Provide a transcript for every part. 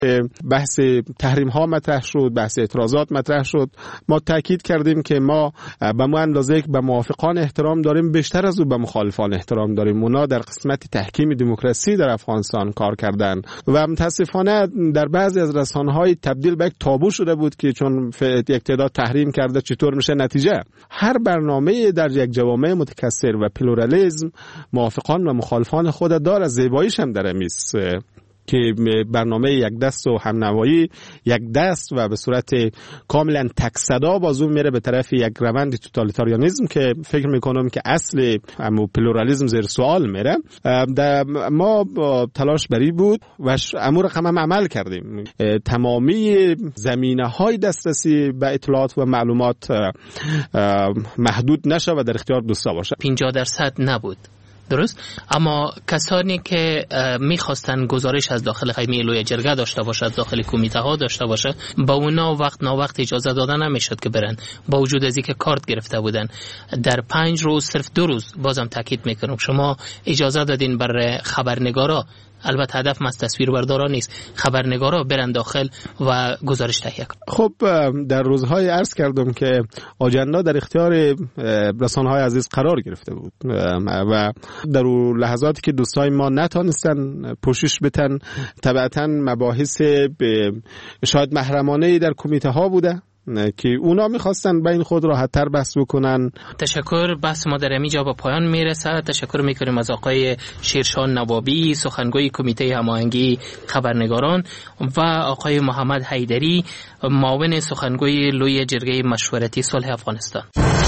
بحث تحریم ها مطرح شد، بحث اعتراضات مطرح شد. ما تاکید کردیم که ما به ما اندازه که به موافقان احترام داریم، بیشتر از او به مخالفان احترام داریم. اونا در قسمت تحکیم دموکراسی در افغانستان کار کردن و متاسفانه در بعضی از رسانه‌های تبدیل به یک تابو شده بود که چون یک تعداد تحریم کرده چطور میشه نتیجه. هر برنامه در یک جوامع متکثر و پلورالیسم موافقان و مخالفان خود داره، زیباییش هم در میز که برنامه یک دست و همنوایی یک دست و به صورت کاملا تک صدا بازو میره به طرف یک روند توتالیتاریانیسم که فکر میکنم که اصل همو پلورالیسم زیر سوال میره. ما تلاش بری بود و امور هم عمل کردیم. تمامی زمینه‌های دسترسی به اطلاعات و معلومات محدود نشه و در اختیار دوستا باشه. 50% نبود، درست؟ اما کسانی که میخواستن گزارش از داخل خیمه لوی جرگه داشته باشه، از داخل کمیته ها داشته باشه، با اونا وقت ناوقت اجازه دادن نمیشد که برن، با وجود از اینکه کارت گرفته بودن. در 5 روز صرف 2 روز، بازم تاکید میکنم، شما اجازه دادین بر خبرنگارا، البته هدف از تصویربردارا نیست، خبرنگارا برن داخل و گزارش تهیه کنن. خب در روزهای عرض کردم که آجندا در اختیار رسانه‌های عزیز قرار گرفته بود و در لحظاتی که دوستای ما نتونستن پوشش بدن، طبعا مباحث شاید محرمانه در کمیته ها بوده که اونا میخواستن بین خود راحت‌تر بحث بکنن. تشکر. بحث ما در اینجا به پایان میرسه. تشکر میکنیم از آقای شیرشان نوابی، سخنگوی کمیته هماهنگی خبرنگاران، و آقای محمد حیدری، معاون سخنگوی لوی جرگه مشورتی صلح افغانستان.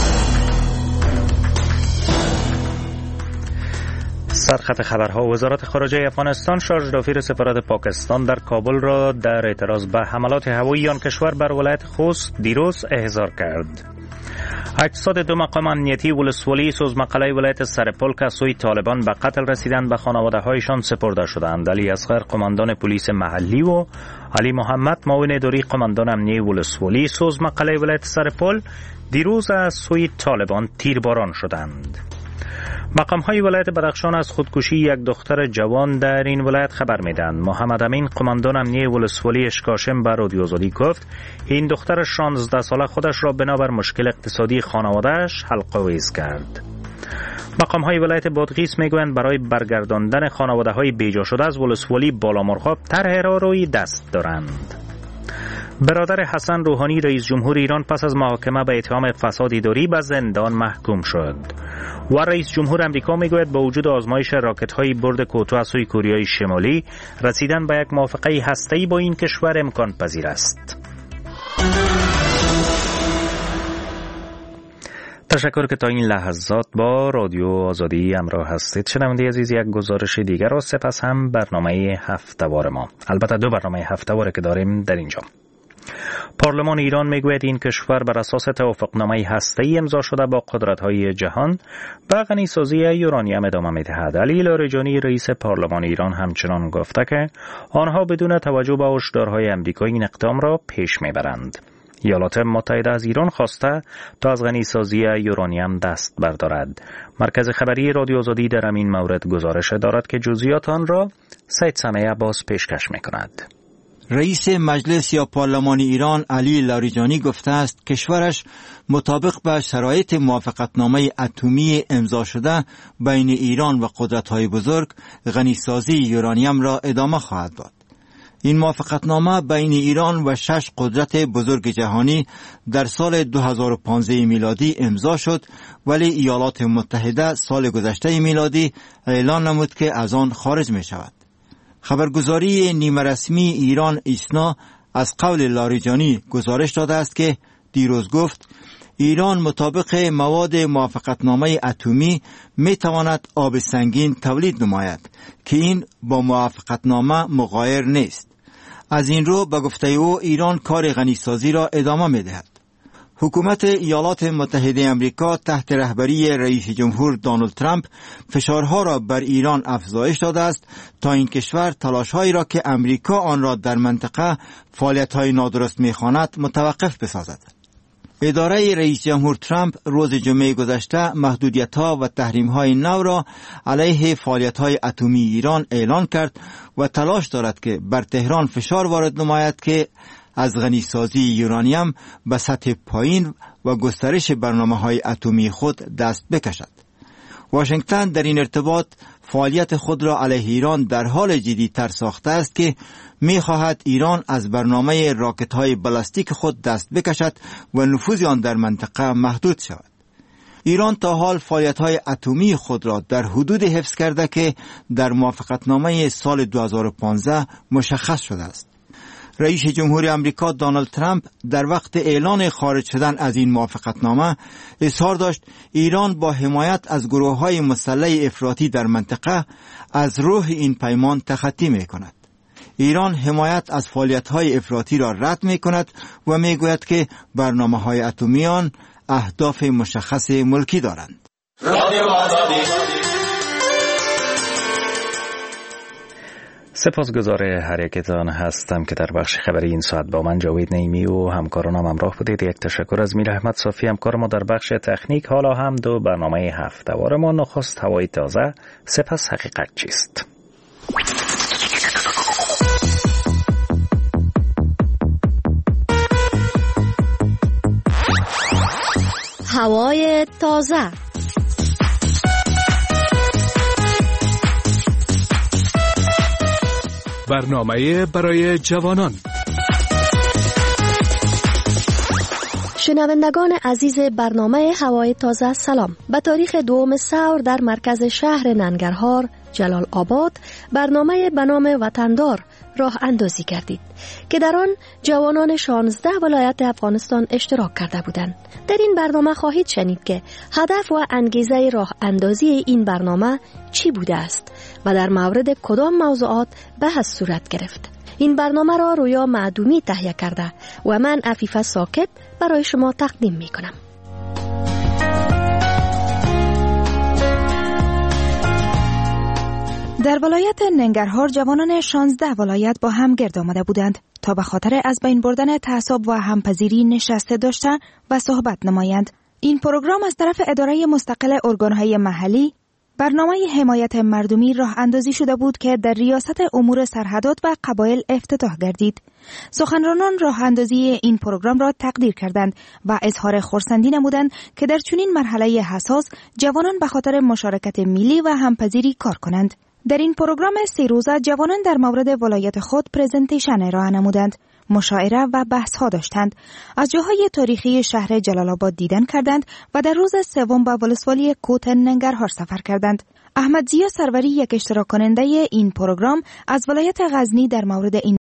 سرخط خبرها: وزارت خارجه افغانستان شارژدافیر سفارت پاکستان در کابل را در اعتراض به حملات هوایی آن کشور بر ولایت خوست دیروز احضار کرد. اجساد 2 مقام امنیتی ولسوالی سوزمقاله ولایت سرپل که از سوی طالبان به قتل رسیدند به خانواده‌هایشان سپرده شدند. علی اصغر قماندان پلیس محلی و علی محمد معاون اداری قماندان امنیتی ولسوالی سوزمقاله ولایت سرپل دیروز از سوی طالبان تیرباران شدند. مقام‌های ولایت بدخشان از خودکشی یک دختر جوان در این ولایت خبر میدهند. محمد امین قماندان امنیتی ولسوالی اشکاشم به رادیو آزادی گفت این دختر 16 ساله خودش را بنابر مشکل اقتصادی خانواده‌اش حلق‌آویز کرد. مقام‌های ولایت بادغیس میگویند برای برگرداندن خانواده‌های بیجا شده از ولسوالی بالامرغاب طرح را روی دست دارند. برادر حسن روحانی رئیس جمهور ایران پس از محاکمه به اتهام فساد اداری به زندان محکوم شد و رئیس جمهور امریکا میگوید با وجود آزمایش راکت‌های برد کوتاه از سوی کره شمالی رسیدن به یک موافقه هسته‌ای با این کشور امکان پذیر است. تشکر که تا این لحظات با رادیو آزادی همراه هستید. شنونده عزیز، یک گزارش دیگر را سپس هم برنامه هفته‌وار ما، البته 2 برنامه هفته‌وار که داریم در اینجا. پارلمان ایران میگوید این کشور بر اساس توافقنامه هسته‌ای امضا شده با قدرت‌های جهان به غنیسازی یورانیم ادامه می‌دهد. علی لاریجانی رئیس پارلمان ایران همچنان گفته که آنها بدون توجه به هشدارهای آمریکا این اقدام را پیش میبرند. ایالات متحده از ایران خواسته تا از غنیسازی یورانیم دست بردارد. مرکز خبری رادیو آزادی در این مورد گزارش دارد که جزئیات آن را سید سمیع عباس پیشکش می‌کند. رئیس مجلس یا پارلمان ایران علی لاریجانی گفته است کشورش مطابق به شرایط موافقتنامه اتمی امضا شده بین ایران و قدرت‌های بزرگ غنیسازی یورانیم را ادامه خواهد داد. این موافقتنامه بین ایران و 6 قدرت بزرگ جهانی در سال 2015 میلادی امضا شد، ولی ایالات متحده سال گذشته میلادی اعلان نمود که از آن خارج می شود. خبرگزاری نیمه رسمی ایران ایسنا از قول لاریجانی گزارش داده است که دیروز گفت ایران مطابق مواد موافقتنامه اتمی می تواند آب سنگین تولید نماید که این با موافقتنامه مغایر نیست. از این رو به گفته او ایران کار غنیسازی را ادامه می دهد. حکومت ایالات متحده آمریکا تحت رهبری رئیس جمهور دونالد ترامپ فشارها را بر ایران افزایش داده است تا این کشور تلاش‌هایی را که آمریکا آن را در منطقه فعالیت‌های نادرست می‌خواند متوقف بسازد. اداره رئیس جمهور ترامپ روز جمعه گذشته محدودیت‌ها و تحریم‌های نو را علیه فعالیت‌های اتمی ایران اعلان کرد و تلاش دارد که بر تهران فشار وارد نماید که از غنیسازی یورانیم به سطح پایین و گسترش برنامه‌های اتمی خود دست بکشد. واشنگتن در این ارتباط فعالیت خود را علیه ایران در حال جدی‌تر ساخته است که می‌خواهد ایران از برنامه راکت‌های بالستیک خود دست بکشد و نفوذ آن در منطقه محدود شود. ایران تا حال فعالیت‌های اتمی خود را در حدود حفظ کرده که در موافقتنامه سال 2015 مشخص شده است. رئیس جمهور امریکا دونالد ترامپ در وقت اعلان خارج شدن از این موافقتنامه اظهار داشت ایران با حمایت از گروه‌های مسلح افراطی در منطقه از روح این پیمان تخطی می‌کند. ایران حمایت از فعالیت‌های افراطی را رد می‌کند و می‌گوید که برنامه‌های اتمی آن اهداف مشخص ملکی دارند. سپاسگزار هر یکتان هستم که در بخش خبری این ساعت با من جاوید نعیمی و همکارانم همراه بودید. یک تشکر از میر احمد صافی همکار ما در بخش تکنیک. حالا هم دو برنامه هفته‌وار ما، نخست هوای تازه، سپس حقیقت چیست. هوای تازه. برنامه برای جوانان. شنوندگان عزیز برنامه هوای تازه سلام. به تاریخ 2 ثور در مرکز شهر ننگرهار جلال آباد برنامه به نام وطندار راه اندازی کردید که در آن جوانان 16 ولایت افغانستان اشتراک کرده بودند. در این برنامه خواهید شنید که هدف و انگیزه راه اندازی این برنامه چی بوده است و در مورد کدام موضوعات بحث صورت گرفت. این برنامه را رویا معدومی تهیه کرده و من عفیفه ساکت برای شما تقدیم می کنم. در ولایت ننگرهار جوانان 16 ولایت با هم گرد آمده بودند تا به خاطر از بین بردن تعصب و همپذیری نشسته داشتند و صحبت نمایند. این پروگرام از طرف اداره مستقل ارگان‌های محلی برنامه حمایت مردمی راه اندازی شده بود که در ریاست امور سرحدات و قبایل افتتاح گردید. سخنرانان راه اندازی این پروگرام را تقدیر کردند و اظهار خرسندی نمودند که در چنین مرحله حساس جوانان به خاطر مشارکت ملی و همپذیری کار کنند. در این پروگرام 3 روزه جوانان در مورد ولایت خود پرزنتیشن ارائه نمودند، مشاعره و بحث ها داشتند. از جاهای تاریخی شهر جلال آباد دیدن کردند و در روز 3 به ولسوالی کوت ننگرهار سفر کردند. احمد زیا سروری، یک اشتراک کننده این پروگرام، از ولایت غزنی در مورد این